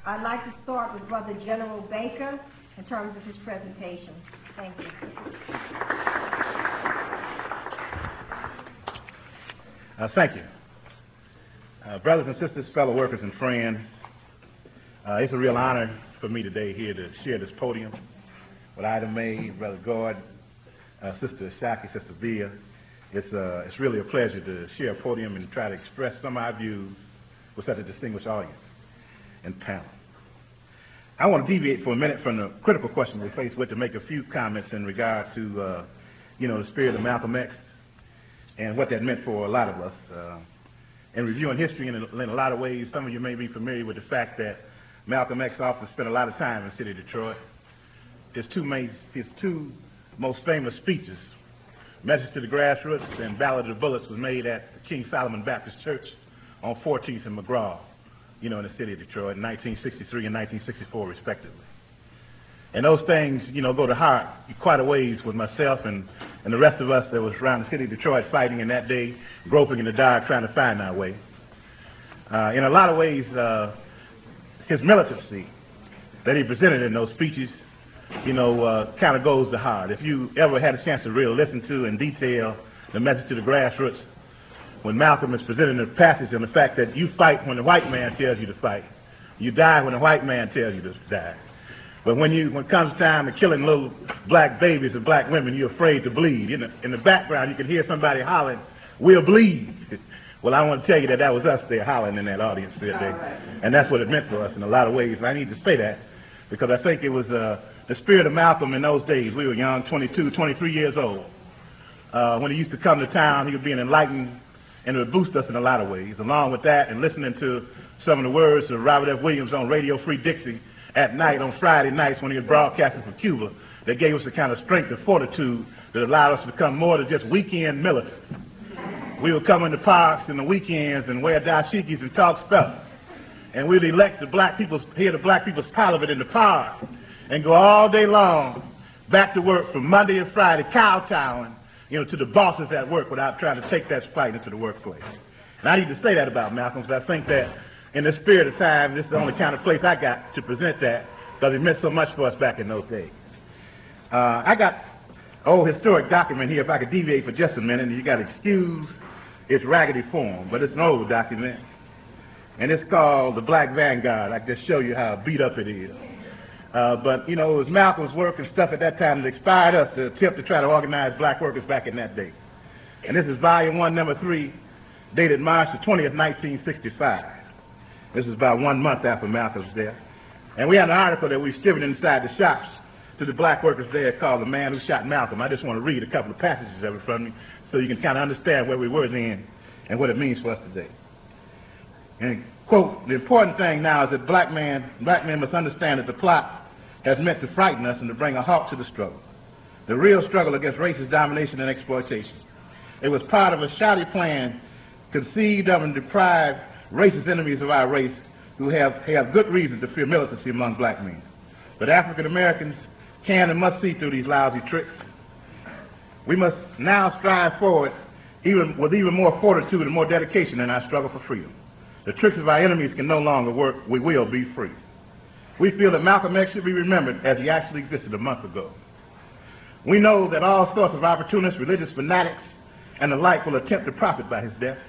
I'd like to start with Brother General Baker in terms of his presentation. Thank you. Thank you. Brothers and sisters, fellow workers and friends, it's a real honor for me today here to share this podium with Ida Mae, Brother Gord, Sister Shaki, Sister Via. It's really a pleasure to share a podium and try to express some of our views with such a distinguished audience and panel. I want to deviate for a minute from the critical question we're faced with to make a few comments in regard to, the spirit of Malcolm X and what that meant for a lot of us. In reviewing history in a lot of ways, some of you may be familiar with the fact that Malcolm X often spent a lot of time in the city of Detroit. His two most famous speeches, Message to the Grassroots and Ballad of the Bullets, was made at the King Solomon Baptist Church on 14th and McGraw, in the city of Detroit in 1963 and 1964, respectively. And those things, go to heart quite a ways with myself and the rest of us that was around the city of Detroit fighting in that day, groping in the dark, trying to find our way. In a lot of ways, his militancy that he presented in those speeches, kind of goes to heart. If you ever had a chance to really listen to in detail the Message to the Grassroots, when Malcolm is presenting the passage on the fact that you fight when the white man tells you to fight, you die when the white man tells you to die. But when it comes time to killing little black babies and black women, you're afraid to bleed. In the background, you can hear somebody hollering, "We'll bleed." Well, I want to tell you that was us there hollering in that audience that day. And that's what it meant for us in a lot of ways. And I need to say that because I think it was the spirit of Malcolm in those days. We were young, 22, 23 years old. When he used to come to town, he would be an enlightened, and it would boost us in a lot of ways. Along with that, and listening to some of the words of Robert F. Williams on Radio Free Dixie at night on Friday nights when he was broadcasting from Cuba, that gave us the kind of strength and fortitude that allowed us to become more than just weekend militants. We would come in the parks in the weekends and wear dashikis and talk stuff. And we'd elect the black people's parliament in the park and go all day long back to work from Monday and Friday, kowtowing, to the bosses at work without trying to take that fight into the workplace. And I need to say that about Malcolm because I think that in the spirit of time, this is the only kind of place I got to present that because it meant so much for us back in those days. I got an old historic document here, if I could deviate for just a minute, and you got to excuse its raggedy form, but it's an old document, and it's called The Black Vanguard. I can just show you how beat up it is. But, it was Malcolm's work and stuff at that time that inspired us to attempt to try to organize black workers back in that day. And this is volume 1, number 3, dated March the 20th, 1965. This is about 1 month after Malcolm was there. And we had an article that we distributed inside the shops to the black workers there called The Man Who Shot Malcolm. I just want to read a couple of passages of it from you so you can kind of understand where we were then and what it means for us today. And, quote, "The important thing now is that black men must understand that the plot has meant to frighten us and to bring a halt to the struggle. The real struggle against racist domination and exploitation. It was part of a shoddy plan conceived of and deprived racist enemies of our race who have good reason to fear militancy among black men. But African Americans can and must see through these lousy tricks. We must now strive forward with even more fortitude and more dedication in our struggle for freedom. The tricks of our enemies can no longer work. We will be free. We feel that Malcolm X should be remembered as he actually existed a month ago. We know that all sorts of opportunists, religious fanatics, and the like will attempt to profit by his death.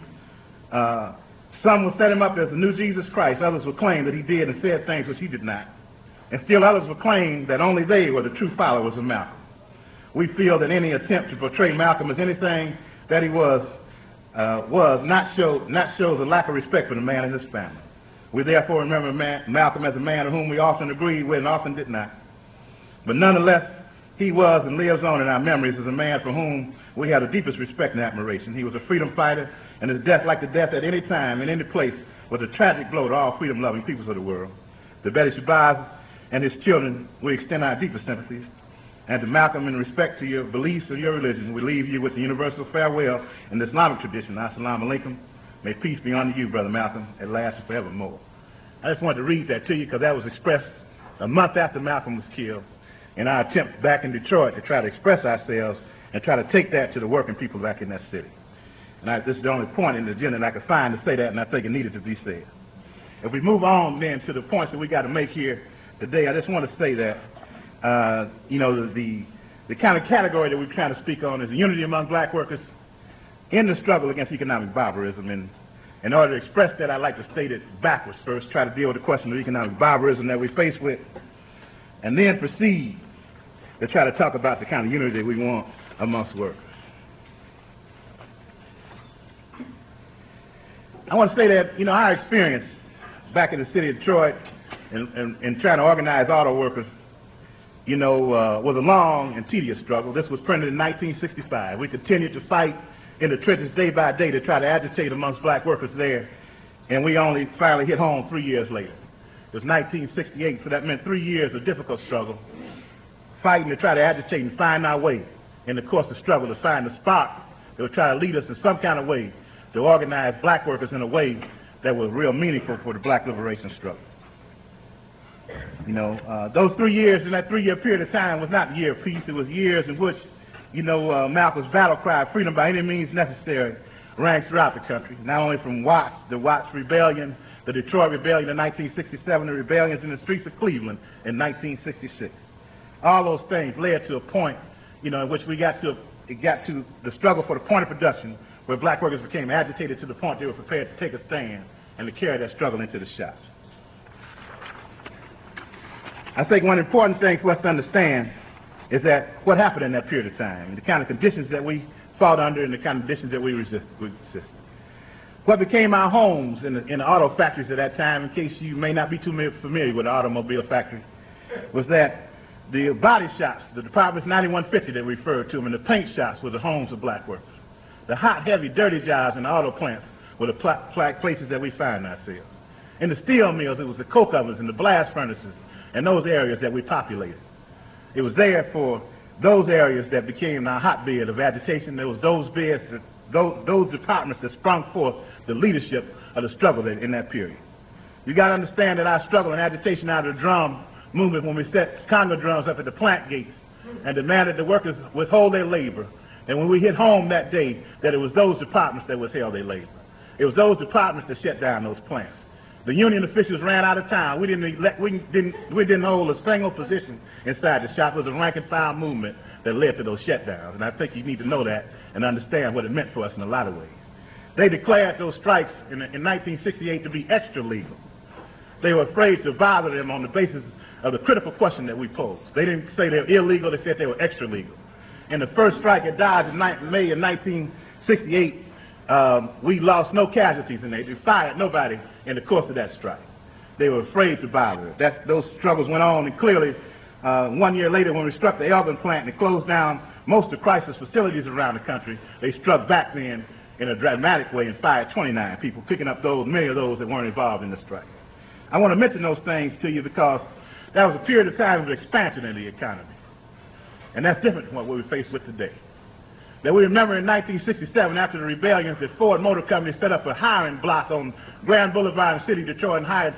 Some will set him up as the new Jesus Christ. Others will claim that he did and said things which he did not. And still others will claim that only they were the true followers of Malcolm. We feel that any attempt to portray Malcolm as anything that he was not shows a lack of respect for the man and his family. We therefore remember Malcolm as a man of whom we often agreed with and often did not. But nonetheless, he was and lives on in our memories as a man for whom we have the deepest respect and admiration. He was a freedom fighter, and his death, like the death at any time, in any place, was a tragic blow to all freedom-loving peoples of the world. To Betty Shabazz and his children, we extend our deepest sympathies. And to Malcolm, in respect to your beliefs and your religion, we leave you with the universal farewell in the Islamic tradition. Assalamu alaikum. May peace be unto you, Brother Malcolm, at last and forevermore. I just wanted to read that to you because that was expressed a month after Malcolm was killed in our attempt back in Detroit to try to express ourselves and try to take that to the working people back in that city. And this is the only point in the agenda that I could find to say that, and I think it needed to be said. If we move on then to the points that we got to make here today, I just want to say that, you know, the kind of category that we're trying to speak on is the unity among black workers in the struggle against economic barbarism. And in order to express that, I'd like to state it backwards first, try to deal with the question of economic barbarism that we face with, and then proceed to try to talk about the kind of unity that we want amongst workers. I want to say that, you know, our experience back in the city of Detroit in trying to organize auto workers, you know, was a long and tedious struggle. This was printed in 1965. We continued to fight in the trenches day by day to try to agitate amongst black workers there, and we only finally hit home 3 years later. It was 1968, so that meant 3 years of difficult struggle, fighting to try to agitate and find our way in the course of struggle to find the spark that would try to lead us in some kind of way to organize black workers in a way that was real meaningful for the black liberation struggle. You know, those 3 years, in that 3-year period of time, was not a year of peace. It was years in which, you know, Malcolm's battle cry of freedom by any means necessary rang throughout the country, not only from Watts, the Watts Rebellion, the Detroit Rebellion in 1967, the rebellions in the streets of Cleveland in 1966. All those things led to a point, you know, in which it got to the struggle for the point of production, where black workers became agitated to the point they were prepared to take a stand and to carry that struggle into the shops. I think one important thing for us to understand is that what happened in that period of time, and the kind of conditions that we fought under and the kind of conditions that we resisted. What became our homes in the auto factories at that time, in case you may not be too familiar with the automobile factory, was that the body shops, the departments 9150 that referred to them, and the paint shops were the homes of black workers. The hot, heavy, dirty jobs in the auto plants were the places that we find ourselves. In the steel mills, it was the coke ovens and the blast furnaces and those areas that we populated. It was there for those areas that became our hotbed of agitation. There was those beds, those departments that sprung forth the leadership of the struggle in that period. You got to understand that our struggle and agitation out of the drum movement, when we set Congo drums up at the plant gates and demanded the workers withhold their labor, and when we hit home that day, that it was those departments that withheld their labor. It was those departments that shut down those plants. The union officials ran out of town. We didn't hold a single position inside the shop. It was a rank and file movement that led to those shutdowns, and I think you need to know that and understand what it meant for us in a lot of ways. They declared those strikes in 1968 to be extra legal. They were afraid to bother them on the basis of the critical question that we posed. They didn't say they were illegal, they said they were extra legal. In the first strike at Dodge in May of 1968, we lost no casualties in there. They fired nobody in the course of that strike. They were afraid to bother it. Those struggles went on, and clearly 1 year later when we struck the Elgin plant and closed down most of the crisis facilities around the country, they struck back then in a dramatic way and fired 29 people, picking up many of those that weren't involved in the strike. I want to mention those things to you because that was a period of time of expansion in the economy. And that's different from what we're faced with today. That we remember in 1967, after the rebellions, that Ford Motor Company set up a hiring block on Grand Boulevard in the city of Detroit and hired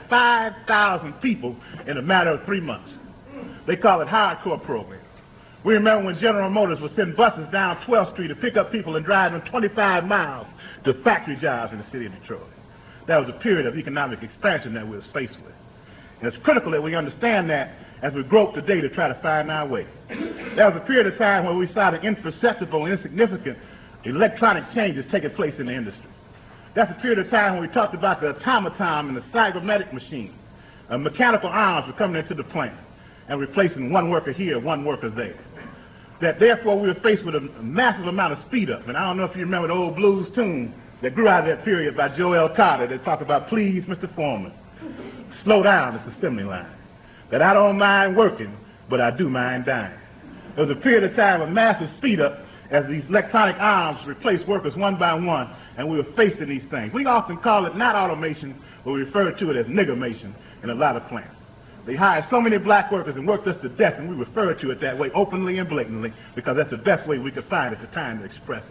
5,000 people in a matter of 3 months. They call it hardcore program. We remember when General Motors would send buses down 12th Street to pick up people and drive them 25 miles to factory jobs in the city of Detroit. That was a period of economic expansion that we were faced with. And it's critical that we understand that as we grope today to try to find our way. There was a period of time where we saw the imperceptible and insignificant electronic changes taking place in the industry. That's a period of time when we talked about the automaton and the cybernetic machine. Mechanical arms were coming into the plant and replacing one worker here, one worker there. That therefore we were faced with a massive amount of speed up. And I don't know if you remember the old blues tune that grew out of that period by Joel Carter that talked about, please, Mr. Foreman, slow down this assembly line. That I don't mind working, but I do mind dying. There was a period of time of massive speed up as these electronic arms replaced workers one by one, and we were facing these things. We often call it not automation, but we refer to it as niggermation in a lot of plants. They hired so many black workers and worked us to death, and we refer to it that way openly and blatantly because that's the best way we could find at the time to express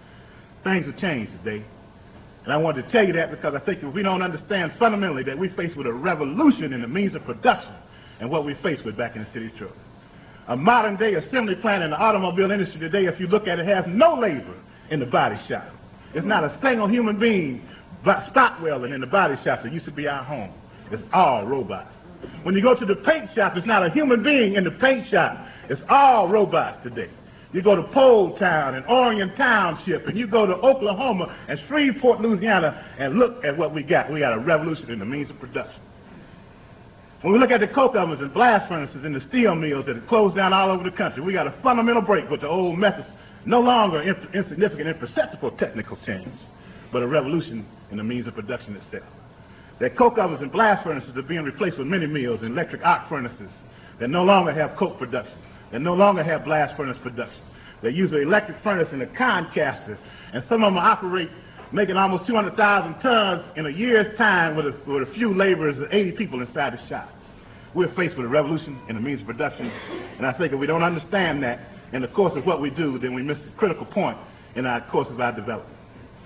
it. Things have changed today. And I wanted to tell you that because I think if we don't understand fundamentally that we're faced with a revolution in the means of production and what we faced with back in the city of Detroit. A modern day assembly plant in the automobile industry today, if you look at it, has no labor in the body shop. There's not a single human being stock welding in the body shop that used to be our home. It's all robots. When you go to the paint shop, it's not a human being in the paint shop. It's all robots today. You go to Pole Town and Orion Township, and you go to Oklahoma and Shreveport, Louisiana, and look at what we got. We got a revolution in the means of production. When we look at the coke ovens and blast furnaces and the steel mills that have closed down all over the country, we got a fundamental break with the old methods, no longer insignificant, imperceptible technical change, but a revolution in the means of production itself. That coke ovens and blast furnaces are being replaced with mini mills and electric arc furnaces that no longer have coke production, that no longer have blast furnace production. They use an electric furnace and a concaster, and some of them operate making almost 200,000 tons in a year's time with a few laborers and 80 people inside the shop. We're faced with a revolution in the means of production, and I think if we don't understand that in the course of what we do, then we miss a critical point in our course of our development.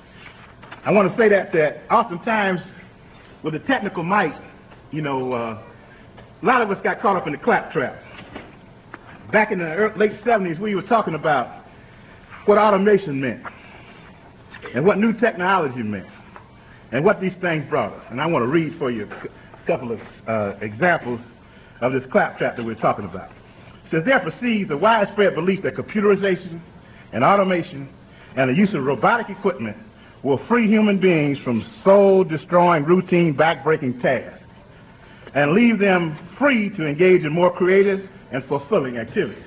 I want to say that oftentimes with the technical might, a lot of us got caught up in the claptrap. Back in the late 70s, we were talking about what automation meant and what new technology meant and what these things brought us. And I want to read for you a couple of examples of this claptrap that we're talking about. It says, there proceeds a widespread belief that computerization and automation and the use of robotic equipment will free human beings from soul-destroying, routine, back-breaking tasks and leave them free to engage in more creative and fulfilling activities.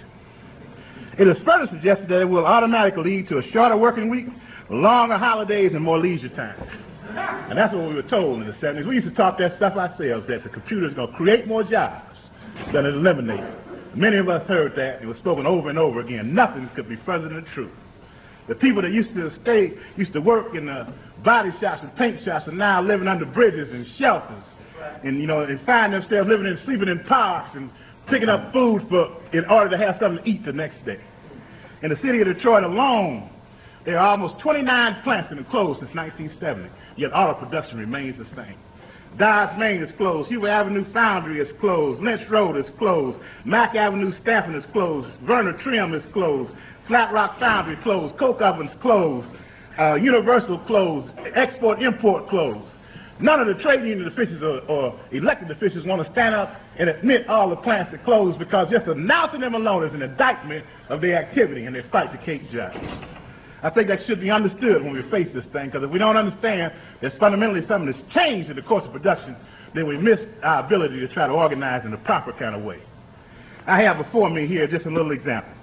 It is further suggested that it will automatically lead to a shorter working week, longer holidays, and more leisure time. And that's what we were told in the 70s. We used to talk that stuff ourselves, that the computer is going to create more jobs than it eliminates. Many of us heard that. It was spoken over and over again. Nothing could be further than the truth. The people that used to work in the body shops and paint shops are now living under bridges and shelters, and find themselves sleeping in parks and picking up food in order to have something to eat the next day. In the city of Detroit alone, there are almost 29 plants that have closed since 1970, yet auto production remains the same. Dodge Main is closed, Hoover Avenue Foundry is closed, Lynch Road is closed, Mack Avenue Staffing is closed, Werner Trim is closed, Flat Rock Foundry closed, coke ovens closed, Universal closed, export-import closed. None of the trade union officials or elected officials want to stand up and admit all the plants that closed, because just announcing them alone is an indictment of their activity and their fight to keep jobs. I think that should be understood when we face this thing, because if we don't understand that fundamentally something has changed in the course of production, then we miss our ability to try to organize in the proper kind of way. I have before me here just a little example.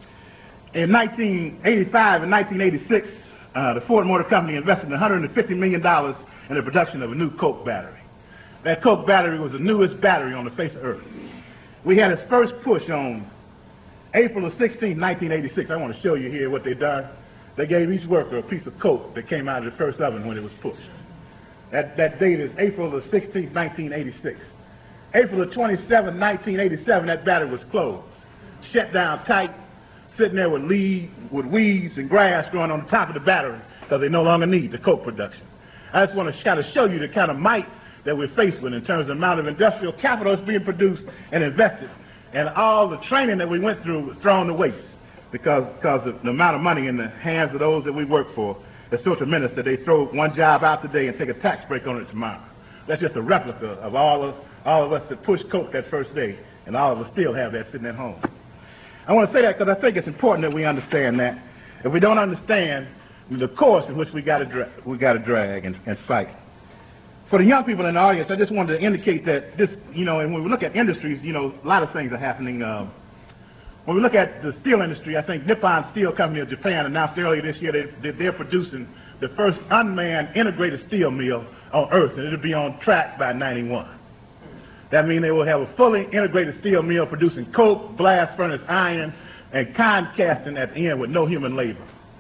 In 1985 and 1986, the Ford Motor Company invested $150 million in the production of a new Coke battery. That Coke battery was the newest battery on the face of Earth. We had its first push on April 16, 1986. I want to show you here what they done. They gave each worker a piece of Coke that came out of the first oven when it was pushed. That date is April 16, 1986. April 27, 1987, that battery was closed, shut down tight, sitting there with weeds and grass growing on the top of the battery because they no longer need the Coke production. I just want to kind of show you the kind of might that we're faced with in terms of the amount of industrial capital that's being produced and invested, and all the training that we went through was thrown to waste because of the amount of money in the hands of those that we work for is so tremendous that they throw one job out today and take a tax break on it tomorrow. That's just a replica of all of us that pushed Coke that first day, and all of us still have that sitting at home. I want to say that because I think it's important that we understand that. If we don't understand the course in which we got to drag and fight. For the young people in the audience, I just wanted to indicate that this, and when we look at industries, a lot of things are happening. When we look at the steel industry, I think Nippon Steel Company of Japan announced earlier this year that they're producing the first unmanned integrated steel mill on Earth, and it'll be on track by '91. That means they will have a fully integrated steel mill producing coke, blast furnace, iron, and concasting at the end with no human labor.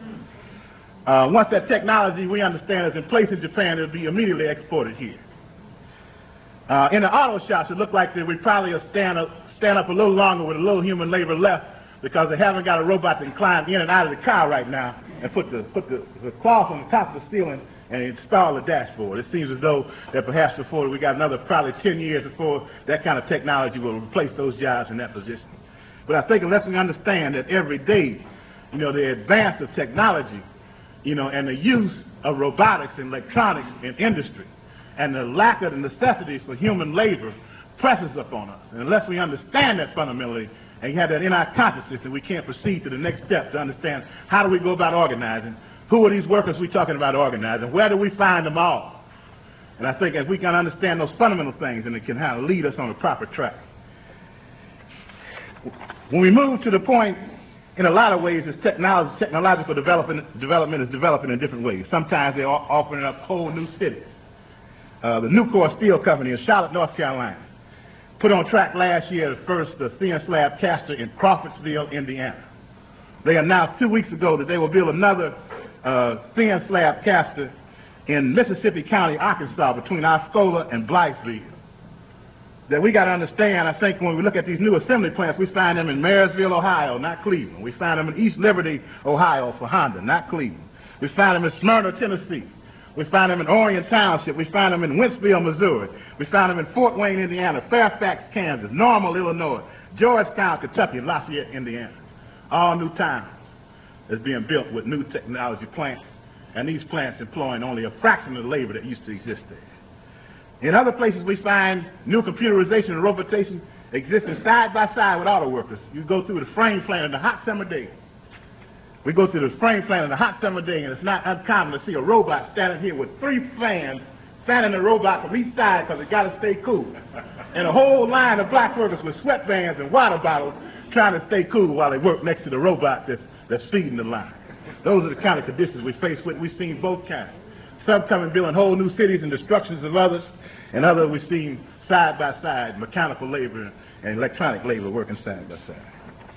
Once that technology, we understand, is in place in Japan, it'll be immediately exported here. In the auto shops, it looked like that we probably will stand up a little longer with a little human labor left because they haven't got a robot that can climb in and out of the car right now and put the cloth on the top of the ceiling and install the dashboard. It seems as though that perhaps before we got another probably 10 years before that kind of technology will replace those jobs in that position. But I think unless we understand that every day, the advance of technology, and the use of robotics and electronics in industry and the lack of the necessities for human labor presses upon us. And unless we understand that fundamentally and have that in our consciousness, then we can't proceed to the next step to understand how do we go about organizing, who are these workers we're talking about organizing, where do we find them all? And I think as we can understand those fundamental things, then it can kind of lead us on the proper track. When we move to the point, in a lot of ways, this technological development is developing in different ways. Sometimes they're offering up whole new cities. The Nucor Steel Company in Charlotte, North Carolina, put on track last year the first thin slab caster in Crawfordsville, Indiana. They announced 2 weeks ago that they will build another thin slab caster in Mississippi County, Arkansas, between Osceola and Blytheville. That we got to understand, I think when we look at these new assembly plants, we find them in Marysville, Ohio, not Cleveland. We find them in East Liberty, Ohio for Honda, not Cleveland. We find them in Smyrna, Tennessee. We find them in Orion Township. We find them in Wentzville, Missouri. We find them in Fort Wayne, Indiana, Fairfax, Kansas, Normal, Illinois, Georgetown, Kentucky, and Lafayette, Indiana. All new towns is being built with new technology plants, and these plants employing only a fraction of the labor that used to exist there. In other places, we find new computerization and robotation existing side by side with auto workers. You go through the frame plant in the hot summer day. We go through the frame plant in the hot summer day, and it's not uncommon to see a robot standing here with 3 fans fanning the robot from each side because it got to stay cool. And a whole line of black workers with sweatbands and water bottles trying to stay cool while they work next to the robot that's feeding the line. Those are the kind of conditions we face with. We've seen both kinds. Some coming building whole new cities and destructions of others, and others we've seen side by side mechanical labor and electronic labor working side by side.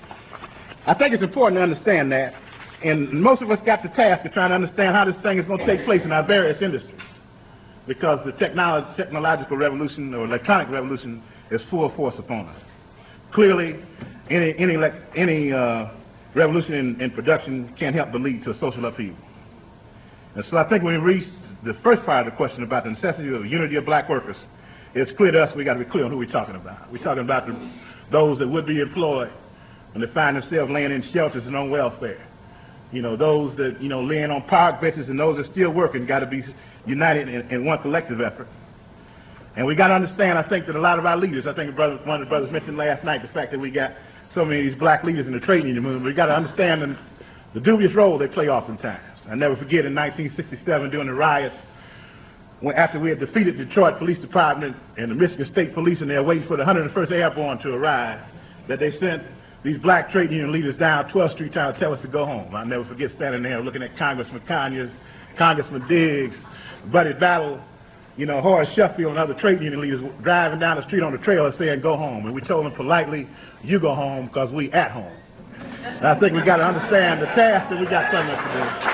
I think it's important to understand that, and most of us got the task of trying to understand how this thing is going to take place in our various industries, because the technological revolution or electronic revolution is full force upon us. Clearly, any revolution in production can't help but lead to a social upheaval. And so I think when we reach the first part of the question about the necessity of the unity of black workers, it's clear to us we got to be clear on who we're talking about. We're talking about those that would be employed when they find themselves laying in shelters and on welfare. You know, those that, you know, laying on park benches, and those that still working got to be united in one collective effort. And we got to understand, I think, that a lot of our leaders, I think one of the brothers mentioned last night the fact that we got so many of these black leaders in the trade union movement. We got to understand the dubious role they play oftentimes. I never forget in 1967 during the riots, after we had defeated Detroit Police Department and the Michigan State Police, and they're waiting for the 101st Airborne to arrive, that they sent these black trade union leaders down 12th Street trying to tell us to go home. I'll never forget standing there looking at Congressman Conyers, Congressman Diggs, Buddy Battle, you know, Horace Sheffield and other trade union leaders driving down the street on the trailer saying go home. And we told them politely, you go home because we at home. And I think we got to understand the task that we got so much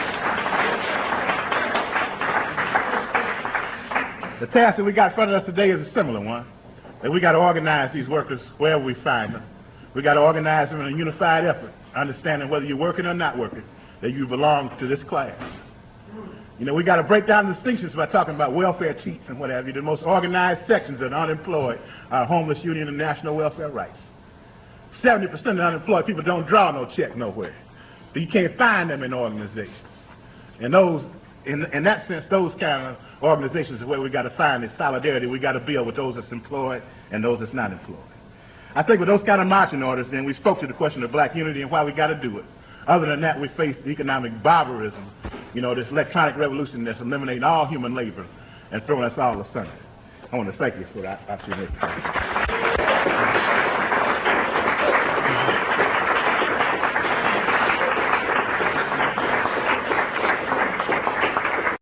to do. The task that we got in front of us today is a similar one, that we got to organize these workers wherever we find them. We got to organize them in a unified effort, understanding whether you're working or not working, that you belong to this class. You know, we got to break down the distinctions by talking about welfare cheats and what have you. The most organized sections of the unemployed are Homeless Union and National Welfare Rights. 70% of the unemployed people don't draw no check nowhere. So you can't find them in organizations. And those, in that sense, those kind of organizations is where we got to find the solidarity we got to build with those that's employed and those that's not employed. I think with those kind of marching orders, then we spoke to the question of black unity and why we got to do it. Other than that, we face economic barbarism, you know, this electronic revolution that's eliminating all human labor and throwing us all asunder. I want to thank you for that opportunity.